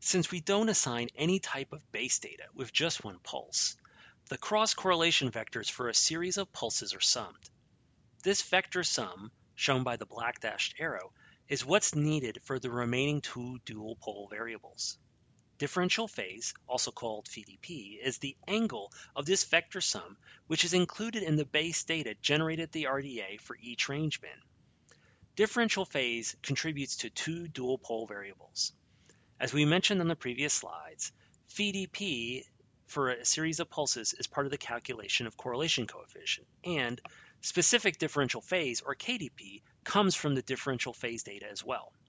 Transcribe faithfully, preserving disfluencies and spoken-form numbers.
Since we don't assign any type of base data with just one pulse, the cross-correlation vectors for a series of pulses are summed. This vector sum, shown by the black dashed arrow, is what's needed for the remaining two dual pole variables. Differential phase, also called V D P, is the angle of this vector sum, which is included in the base data generated at the R D A for each range bin. Differential phase contributes to two dual pole variables. As we mentioned on the previous slides, V D P for a series of pulses is part of the calculation of correlation coefficient, and specific differential phase, or K D P, comes from the differential phase data as well.